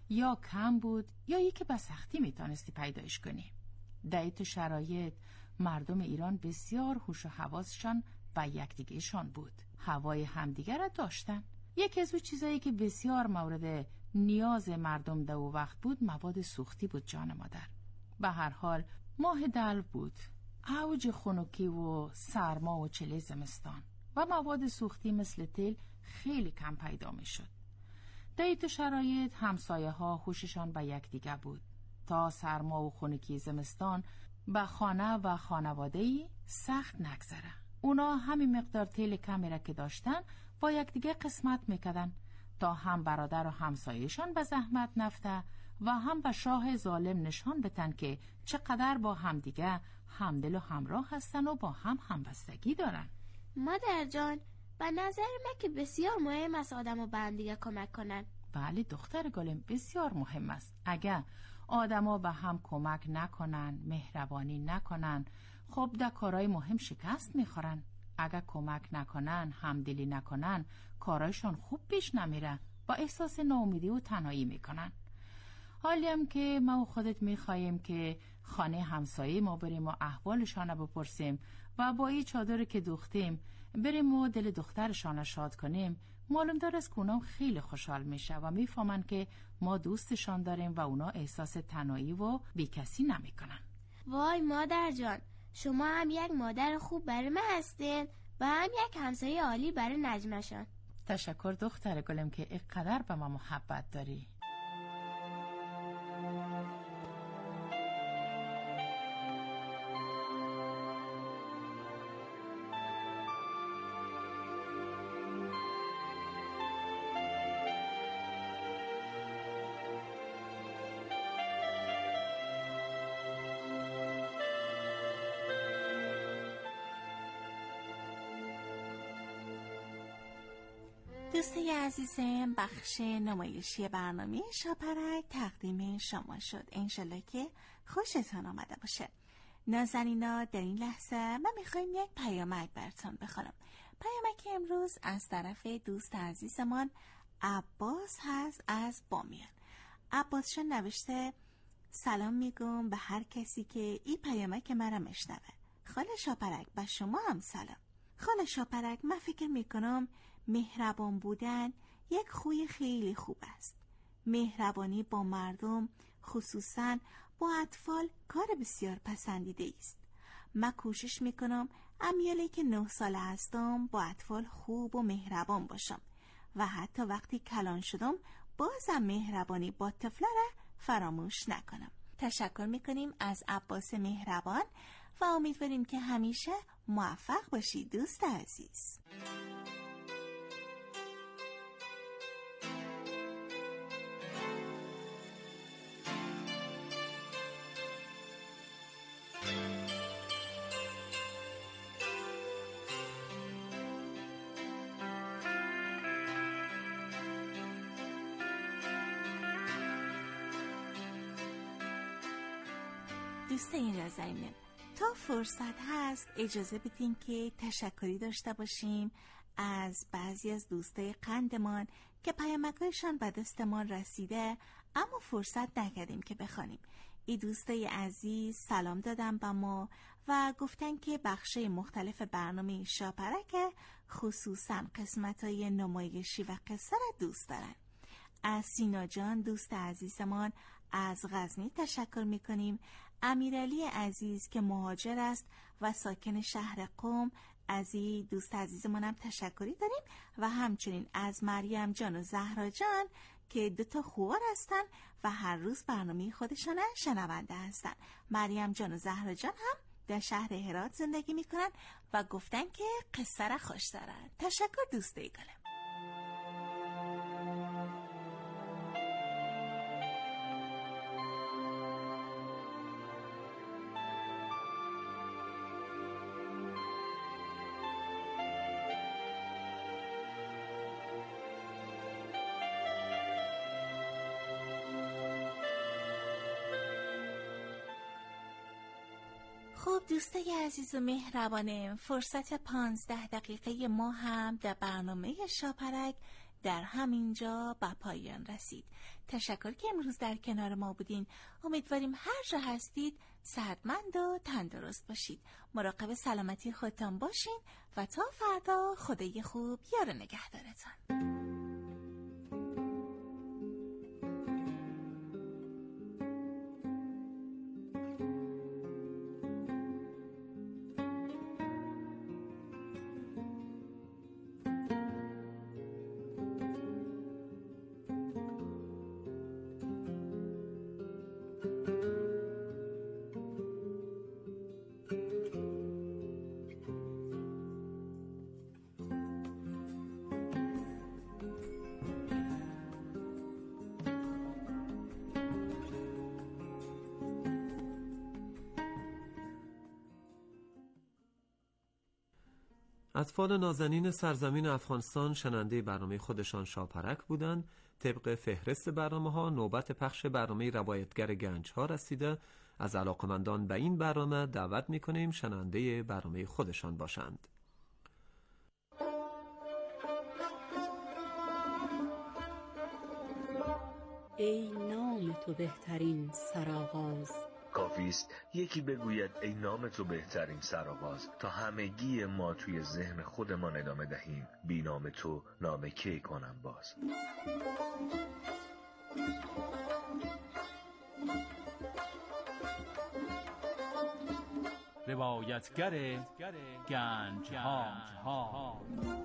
یا کم بود یا یکی به سختی میتونستی پیدایش کنی. در این شرایط مردم ایران بسیار هوش و حواسشان و یکدیگهشان بود. هوای همدیگر را داشتن. یکی از اون چیزایی که بسیار مورد نیاز مردم در اون وقت بود مواد سوختی بود جان مادر. به هر حال ماه دلو بود، اوج خنکی و سرما و چله زمستان و مواد سوختی مثل تیل خیلی کم پیدا می شد. در این شرایط همسایه ها هوششان به یکدیگر بود تا سرما و خنکی زمستان به خانه و خانواده‌ای سخت نگذره. اونا همین مقدار تیل کمی را که داشتن با یکدیگه قسمت میکردن تا هم برادر و همسایه‌شان به زحمت نفته و هم به شاه ظالم نشان بدن که چقدر با همدیگه همدل و همراه هستن و با هم همبستگی دارن. مادر جان، به نظر من که بسیار مهم است آدم‌ها به همدیگه کمک کنن. بله دختر گلم، بسیار مهم است. اگر آدم‌ها به هم کمک نکنن، مهربانی نکنن، خب در کارهای مهم شکست میخورن. اگر کمک نکنن، همدلی نکنن، کارایشان خوب پیش نمیره، با احساس ناامیدی و تنهایی میکنن. حالی هم که ما و خودت میخواییم که خانه همسایه ما بریم و احوالشان رو بپرسیم و با این چادر که دوختیم بریم و دل دخترشان شاد کنیم، معلوم داره از که اونا خیلی خوشحال میشه و میفهمن که ما دوستشان داریم و اونا احساس تنهایی و بیکسی نمیکنن. وای مادر جان، شما هم یک مادر خوب برای من هستین و هم یک همسایه عالی برای نجمشان. تشکر دختر گلم که اینقدر به ما محبت داری. دوستای عزیزم، بخش نمایشی برنامه شاپرک تقدیم شما شد. انشالله که خوشتان آمده باشه. نازنینا، در این لحظه من میخوایم یک پیامک براتون بخونم. پیامک امروز از طرف دوست عزیزمان عباس هست از بامیان. عباس شون نوشته: سلام میگم به هر کسی که این پیامک مرا میشنوه. خاله شاپرک، به شما هم سلام. خاله شاپرک، من فکر میکنم مهربان بودن یک خوی خیلی خوب است. مهربانی با مردم، خصوصاً با اطفال، کار بسیار پسندیده است. من کوشش میکنم امیالی که نه ساله هستم با اطفال خوب و مهربان باشم و حتی وقتی کلان شدم بازم مهربانی با طفلا را فراموش نکنم. تشکر میکنیم از عباس مهربان و امیدواریم که همیشه موفق باشی دوست عزیز. دوستان نازنین، تا فرصت هست اجازه بدین که تشکری داشته باشیم از بعضی از دوستای قندمان که پیامک‌هایشان به دستمان رسیده اما فرصت نکردیم که بخوانیم. این دوستای عزیز سلام دادن به ما و گفتن که بخشای مختلف برنامه شاپرک خصوصا قسمت‌های نمایشی و قصه را دوست دارن. از سینا جان دوست عزیزمان از غزنی تشکر میکنیم. امیرعلی عزیز که مهاجر است و ساکن شهر قم، از این دوست عزیزمان هم تشکری داریم و همچنین از مریم جان و زهرا جان که دوتا خوار هستن و هر روز برنامه خودشان شنونده هستن. مریم جان و زهرا جان هم در شهر هرات زندگی میکنن و گفتن که قصه را خوش دارن. تشکر دوستای گلم. خب دوستای عزیز و مهربانم، فرصت پانزده دقیقه ما هم در برنامه شاپرک در همینجا به پایان رسید. تشکر که امروز در کنار ما بودین. امیدواریم هر جا هستید صحتمند و تندرست باشید. مراقب سلامتی خودتان باشین و تا فردا خدای خوب یار نگهدارتان. اطفال نازنین سرزمین افغانستان شنونده برنامه خودشان شاپرک بودند. طبق فهرست برنامه‌ها نوبت پخش برنامه روایتگر گنج‌ها رسیده. از علاقمندان به این برنامه دعوت می‌کنیم شنونده برنامه خودشان باشند. ای نام تو بهترین سرآغاز، کافیست یکی بگوید ای نام تو بهترین سرآغاز، تا همگی ما توی ذهن خودمان ادامه دهیم بی نام تو نام کی کنم باز. روایتگر گنج ها.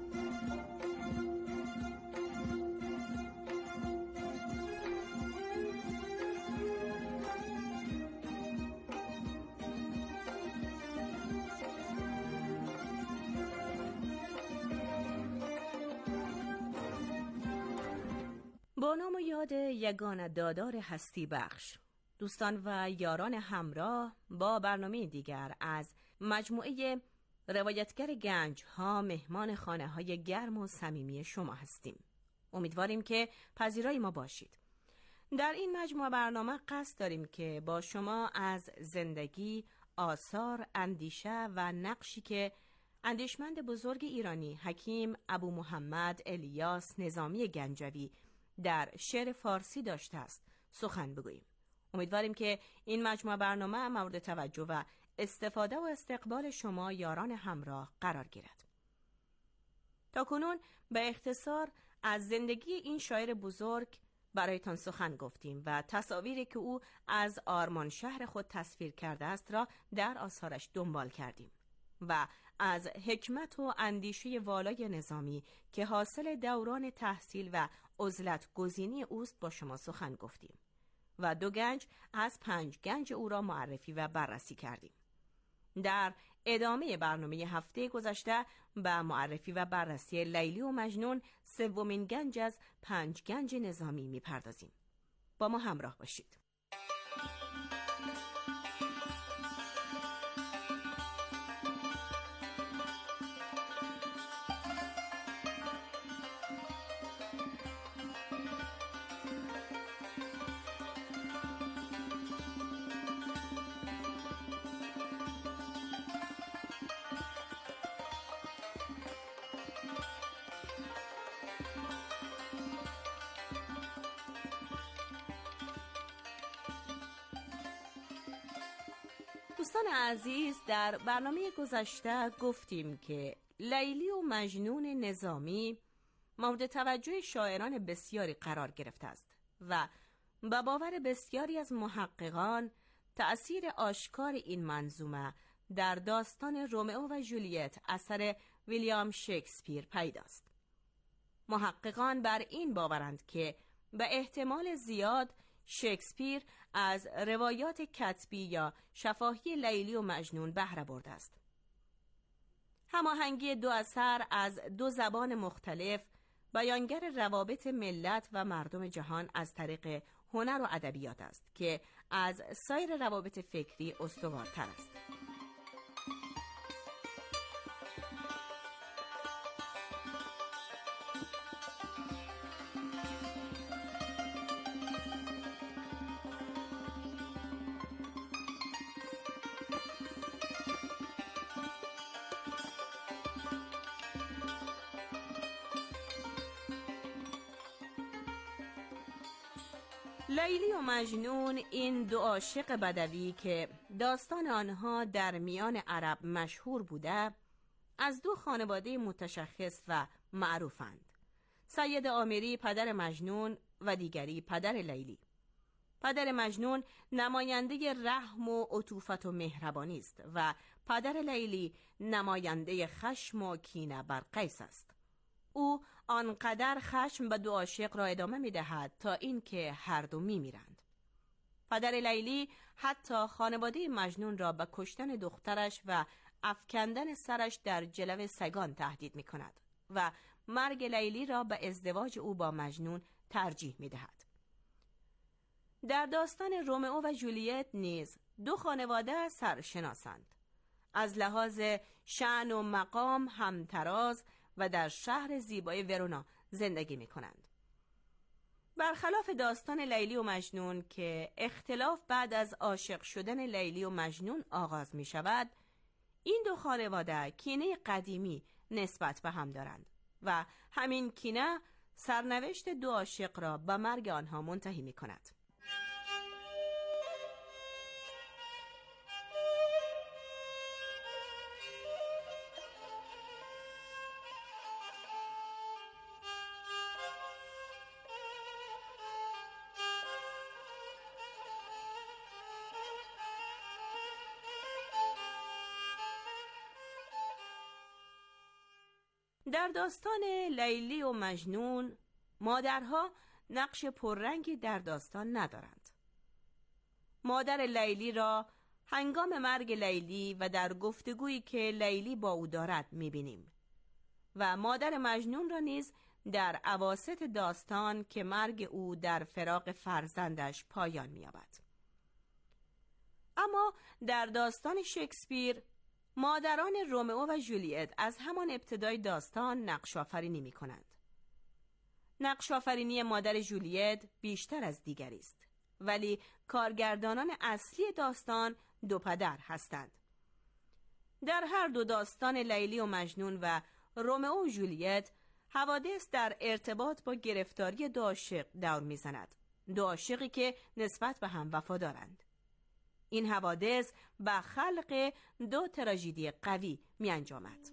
با نام و یاد یگانه دادار هستی بخش، دوستان و یاران همراه با برنامه دیگر از مجموعه روایتگر گنج ها مهمان خانه های گرم و صمیمی شما هستیم. امیدواریم که پذیرای ما باشید. در این مجموعه برنامه قصد داریم که با شما از زندگی، آثار، اندیشه و نقشی که اندیشمند بزرگ ایرانی حکیم ابو محمد الیاس نظامی گنجوی در شعر فارسی داشته است سخن بگوییم. امیدواریم که این مجموعه برنامه مورد توجه و استفاده و استقبال شما یاران همراه قرار گیرد. تا کنون به اختصار از زندگی این شاعر بزرگ برایتان سخن گفتیم و تصاویری که او از آرمان شهر خود تصویر کرده است را در آثارش دنبال کردیم و از حکمت و اندیشه والای نظامی که حاصل دوران تحصیل و عزلت گزینی اوست با شما سخن گفتیم و دو گنج از پنج گنج او را معرفی و بررسی کردیم. در ادامه برنامه هفته گذشته به معرفی و بررسی لیلی و مجنون، سومین گنج از پنج گنج نظامی میپردازیم. با ما همراه باشید. دوستان عزیز، در برنامه گذشته گفتیم که لیلی و مجنون نظامی مورد توجه شاعران بسیاری قرار گرفته است و به باور بسیاری از محققان تأثیر آشکار این منظومه در داستان رومئو و جولیت اثر ویلیام شکسپیر پیداست. محققان بر این باورند که به احتمال زیاد شکسپیر از روایات کتبی یا شفاهی لیلی و مجنون بهره برده است. هماهنگی دو اثر از دو زبان مختلف بیانگر روابط ملت و مردم جهان از طریق هنر و ادبیات است که از سایر روابط فکری استوارتر است. لیلی و مجنون این دو عاشق بدوی که داستان آنها در میان عرب مشهور بوده، از دو خانواده متشخص و معروفند. سید آمری پدر مجنون و دیگری پدر لیلی. پدر مجنون نماینده رحم و عطوفت و مهربانی است و پدر لیلی نماینده خشم و کینه بر قیس است. او آنقدر خشم به دو عاشق را ادامه می دهد تا اینکه هر دو می میرند. پدر لیلی حتی خانواده مجنون را به کشتن دخترش و افکندن سرش در جلو سگان تهدید می کند و مرگ لیلی را به ازدواج او با مجنون ترجیح می دهد. در داستان رومئو و جولیت نیز دو خانواده سرشناسند. از لحاظ شأن و مقام همتراز و در شهر زیبای ورونا زندگی می کنند. برخلاف داستان لیلی و مجنون که اختلاف بعد از عاشق شدن لیلی و مجنون آغاز می شود، این دو خانواده کینه قدیمی نسبت به هم دارند و همین کینه سرنوشت دو عاشق را به مرگ آنها منتهی می کند. در داستان لیلی و مجنون مادرها نقش پررنگی در داستان ندارند. مادر لیلی را هنگام مرگ لیلی و در گفتگویی که لیلی با او دارد می‌بینیم و مادر مجنون را نیز در اواسط داستان که مرگ او در فراق فرزندش پایان می‌یابد. اما در داستان شکسپیر مادران رومئو و جولیت از همان ابتدای داستان نقش آفرینی می کنند. نقش آفرینی مادر جولیت بیشتر از دیگری است، ولی کارگردانان اصلی داستان دو پدر هستند. در هر دو داستان لیلی و مجنون و رومئو و جولیت حوادث در ارتباط با گرفتاری دو عاشق دور می زند. دو عاشقی که نسبت به هم وفادارند. این حوادث به خلق دو تراژدی قوی می انجامد.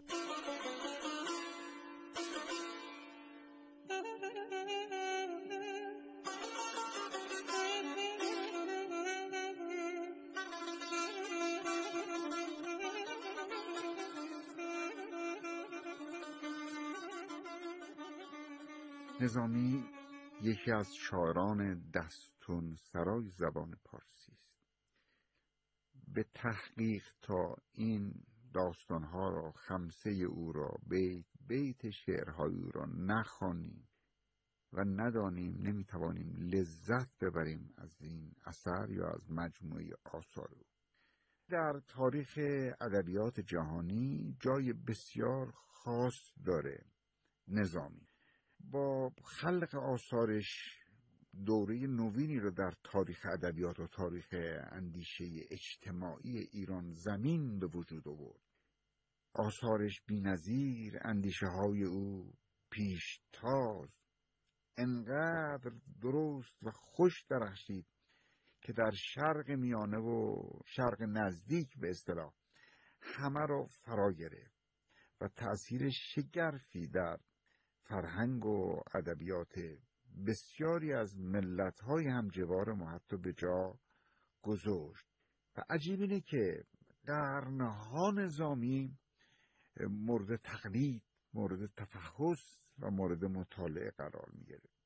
نظامی یکی از شاعران دستون سرای زبان پارسی است. به تحقیق تا این داستانها را، خمسه او را، بیت بیت شعرهای او را نخوانیم و ندانیم، نمیتوانیم لذت ببریم از این اثر یا از مجموعه آثار او. در تاریخ ادبیات جهانی جای بسیار خاص داره نظامی. با خلق آثارش دوره نوینی رو در تاریخ ادبیات و تاریخ اندیشه اجتماعی ایران زمین به وجود آورد. آثارش بی‌نظیر، اندیشه های او پیشتاز، انقدر درست و خوش درخشید که در شرق میانه و شرق نزدیک به اصطلاح همه را فرا گرفت و تأثیر شگرفی در فرهنگ و ادبیات بسیاری از ملت‌های همجوار ما حتی به جا گذاشت. و عجیب اینه که قرن‌ها نظامی مورد تقلید، مورد تفحص و مورد مطالعه قرار می‌گرفت.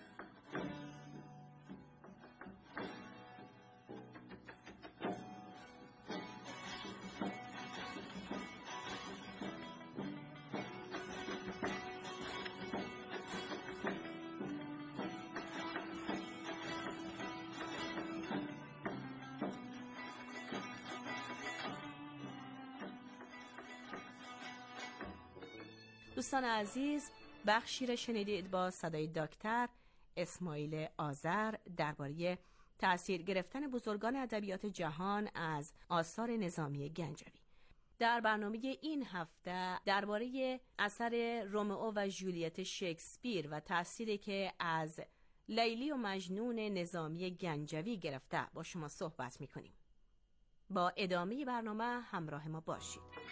دوستان عزیز، بخشی را شنیدید با صدای دکتر اسماعیل آذر درباره تأثیر گرفتن بزرگان ادبیات جهان از آثار نظامی گنجوی. در برنامه این هفته درباره اثر رومئو و جولیت شکسپیر و تأثیری که از لیلی و مجنون نظامی گنجوی گرفته با شما صحبت میکنیم. با ادامه برنامه همراه ما باشید.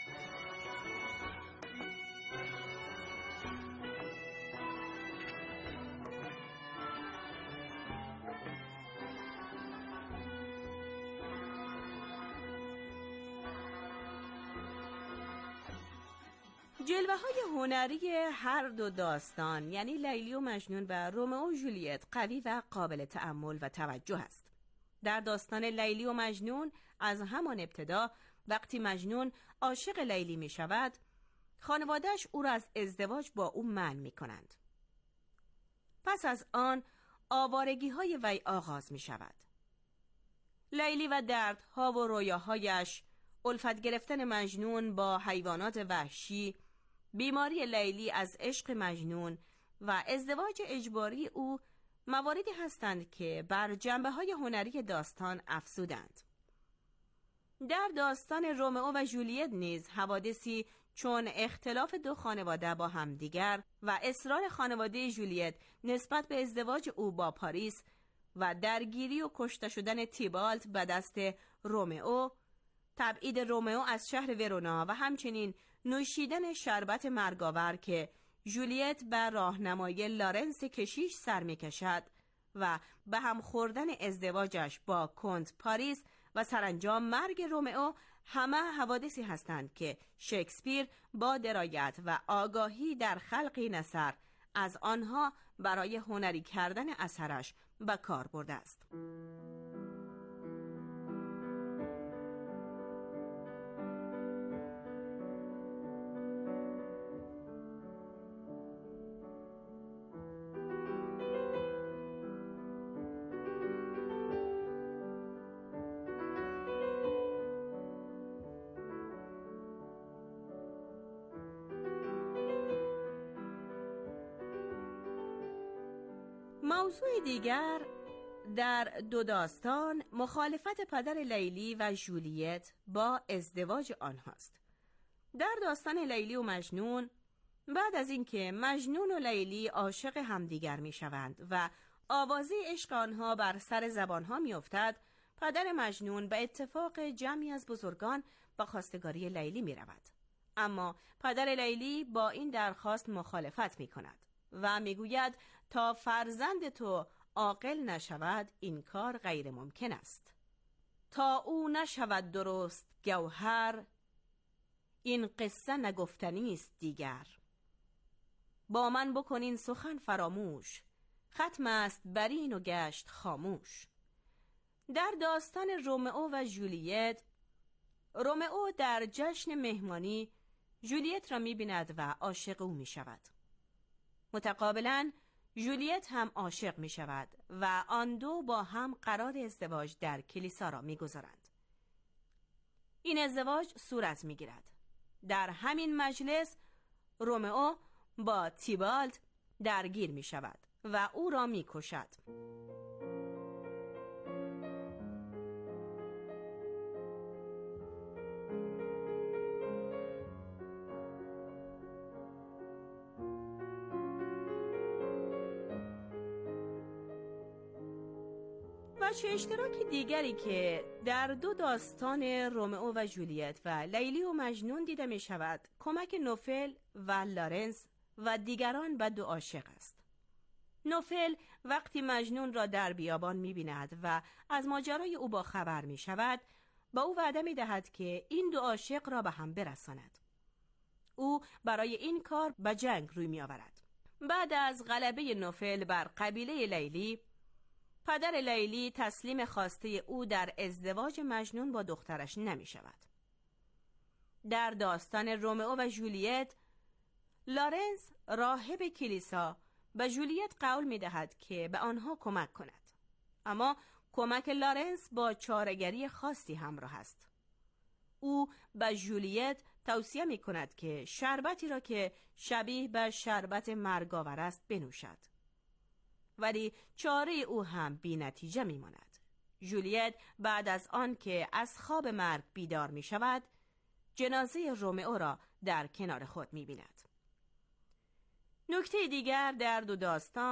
جلوه های هنری هر دو داستان یعنی لیلی و مجنون و رومئو و جولیت قوی و قابل تأمل و توجه است. در داستان لیلی و مجنون از همان ابتدا وقتی مجنون عاشق لیلی می شود، خانواده‌اش او را از ازدواج با او منع می کنند. پس از آن آوارگی های وی آغاز می شود. لیلی و دردها و رویاهایش، الفت گرفتن مجنون با حیوانات وحشی، بیماری لیلی از عشق مجنون و ازدواج اجباری او مواردی هستند که بر جنبه‌های هنری داستان افزودند. در داستان رومئو و جولیت نیز حوادثی چون اختلاف دو خانواده با همدیگر و اصرار خانواده جولیت نسبت به ازدواج او با پاریس و درگیری و کشته شدن تیبالت به دست رومئو، تبعید رومئو از شهر ورونا و همچنین نوشیدن شربت مرگاور که جولیت به راهنمایی لارنس کشیش سر می‌کشد و به هم خوردن ازدواجش با کنت پاریس و سرانجام مرگ رومئو همه حوادثی هستند که شکسپیر با درایت و آگاهی در خلق این اثر از آنها برای هنری کردن اثرش به کار برده است. موضوع دیگر در دو داستان مخالفت پدر لیلی و جولیت با ازدواج آنهاست. در داستان لیلی و مجنون، بعد از اینکه مجنون و لیلی عاشق همدیگر می شوند و آوازه عشق آنها بر سر زبانها می افتد، پدر مجنون به اتفاق جمعی از بزرگان با خواستگاری لیلی می رود. اما پدر لیلی با این درخواست مخالفت می کند و می گوید تا فرزند تو عاقل نشود این کار غیر ممکن است. تا او نشود درست گوهر، این قصه نگفتنی است دیگر. با من بکنین سخن فراموش، ختم است برین و گشت خاموش. در داستان رومئو و جولیت، رومئو در جشن مهمانی جولیت را می‌بیند و عاشق او می‌شود. متقابلاً جولیت هم عاشق می شود و آن دو با هم قرار ازدواج در کلیسا را می گذارند. این ازدواج صورت می گیرد. در همین مجلس رومئو با تیبالت درگیر می شود و او را می کشد. وجه اشتراک دیگری که در دو داستان رومئو و جولیت و لیلی و مجنون دیده می شود کمک نوفل و لارنس و دیگران به دو عاشق است. نوفل وقتی مجنون را در بیابان می بیند و از ماجرای او با خبر می شود، با او وعده می دهد که این دو عاشق را به هم برساند. او برای این کار به جنگ روی می آورد. بعد از غلبه نوفل بر قبیله لیلی، پدر لیلی تسلیم خواسته او در ازدواج مجنون با دخترش نمی شود. در داستان رومئو و جولیت، لارنس راهب کلیسا به جولیت قول می دهد که به آنها کمک کند. اما کمک لارنس با چاره‌گری خاصی همراه است. او به جولیت توصیه می کند که شربتی را که شبیه به شربت مرگاور است بنوشد. ولی چاره او هم بی نتیجه می ماند. جولیت بعد از آن که از خواب مرگ بیدار می شود، جنازه رومئو را در کنار خود می بیند. نکته دیگر در دو داستان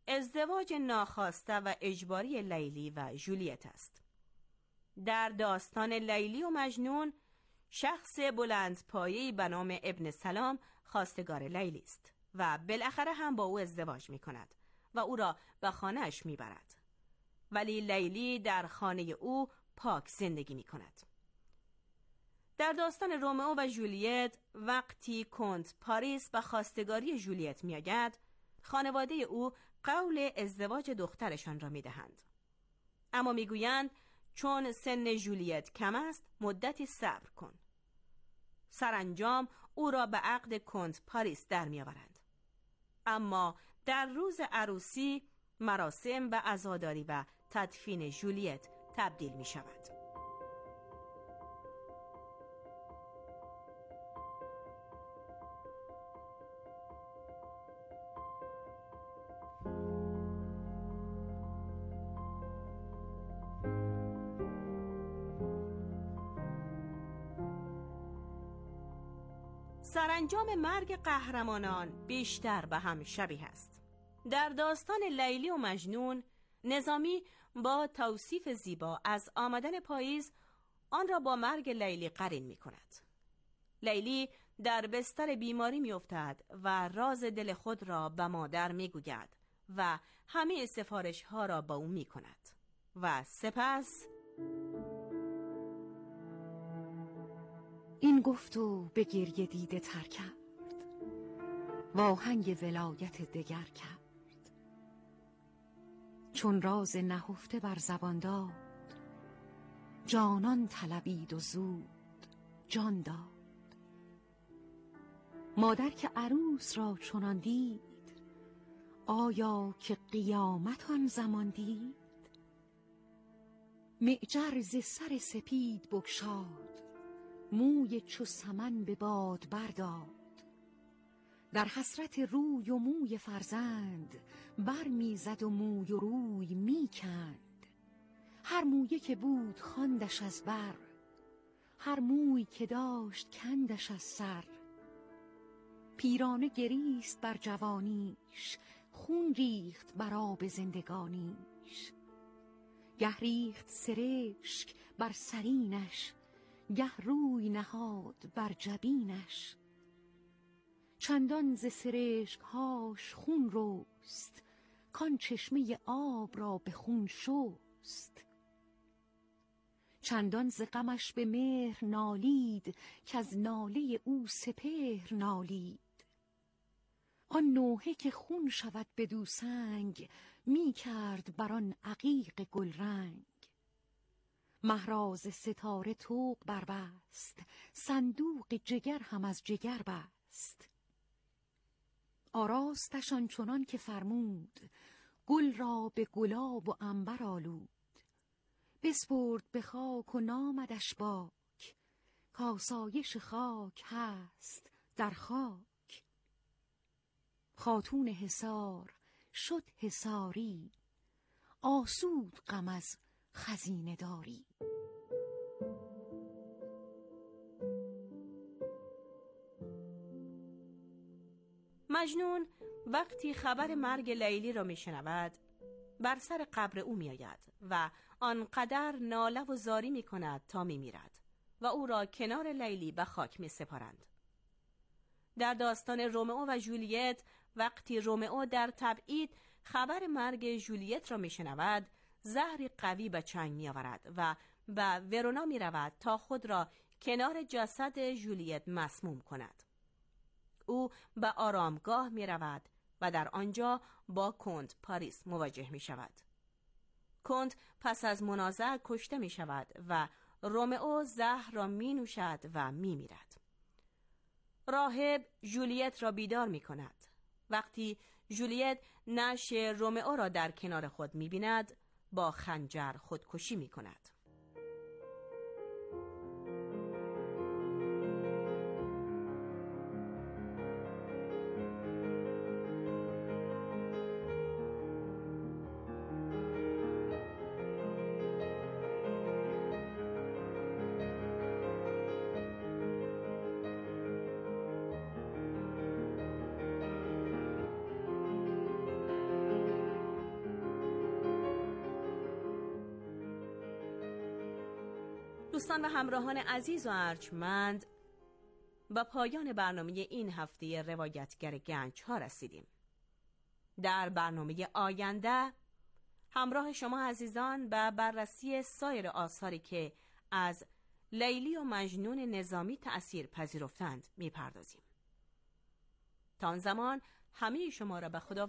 ازدواج ناخواسته و اجباری لیلی و ژولیت است. در داستان لیلی و مجنون شخص بلند پایه‌ای به نام ابن سلام خواستگار لیلی است و بالاخره هم با او ازدواج می کند و او را به خانه‌اش می برد. ولی لیلی در خانه او پاک زندگی می کند. در داستان رومئو و ژولیت وقتی کنت پاریس به خواستگاری ژولیت می آید، خانواده او قول ازدواج دخترشان را می دهند. اما می گویند چون سن ژولیت کم است مدتی صبر کن. سرانجام او را به عقد کنت پاریس در می آورند. اما در روز عروسی مراسم به عزاداری و تدفین ژولیت تبدیل می شود. سرانجام مرگ قهرمانان بیشتر به هم شبیه است. در داستان لیلی و مجنون نظامی با توصیف زیبا از آمدن پاییز آن را با مرگ لیلی قرین می کند. لیلی در بستر بیماری می افتد و راز دل خود را به مادر می گوید و همه سفارش ها را با او می کند و سپس این گفتو به گریه دیده تر کرد و آهنگ ولایت دگر کرد. چون راز نهفته بر زبان داد جانان طلبید و زود جان داد. مادر که عروس را چنان دید آیا که قیامت آن زمان دید؟ معجر ز سر سپید بگشاد موی چو سمن به باد برداد. در حسرت روی و موی فرزند بر میزد و موی و روی میکند. هر مویه که بود خواندش از بر، هر موی که داشت کندش از سر. پیرانه گریست بر جوانیش، خون ریخت بر آب زندگانیش. گه ریخت سرشک بر سرینش، گه روی نهاد بر جبینش. چندان ز سرشک هاش خون رست، کان چشمه آب را به خون شست. چندان ز غمش به مهر نالید، که از ناله او سپهر نالید. آن نوحه که خون شود بدو سنگ، می کرد بر آن عقیق گلرنگ. مهراز ستاره طوق بربست، صندوق جگر هم از جگر بست. آراستشان چنان که فرمود، گل را به گلاب و عنبر آلود. بسپرد به خاک و نامدش باک، کاسایش خاک هست در خاک. خاتون حصار شد حصاری، آسود غم از خزینه داری. مجنون وقتی خبر مرگ لیلی را میشنود بر سر قبر او میآید و آنقدر ناله و زاری میکند تا میمیرد و او را کنار لیلی به خاک میسپارند. در داستان رومئو و ژولیت وقتی رومئو در تبعید خبر مرگ ژولیت را میشنود زهری قوی به چنگ میآورد و به ورونا میرود تا خود را کنار جسد ژولیت مسموم کند. او به آرامگاه می رود و در آنجا با کنت پاریس مواجه می شود. کنت پس از منازعه کشته می شود و رومئو زهر را می نوشد و می میرد. راهب ژولیت را بیدار می کند. وقتی ژولیت نعش رومئو را در کنار خود می بیند با خنجر خودکشی می کند. دوستان و همراهان عزیز و ارجمند، با پایان برنامه این هفته روایتگر گنج ها رسیدیم. در برنامه آینده همراه شما عزیزان به بررسی سایر آثاری که از لیلی و مجنون نظامی تأثیر پذیرفتند میپردازیم. تا آن زمان همه شما را به خداوند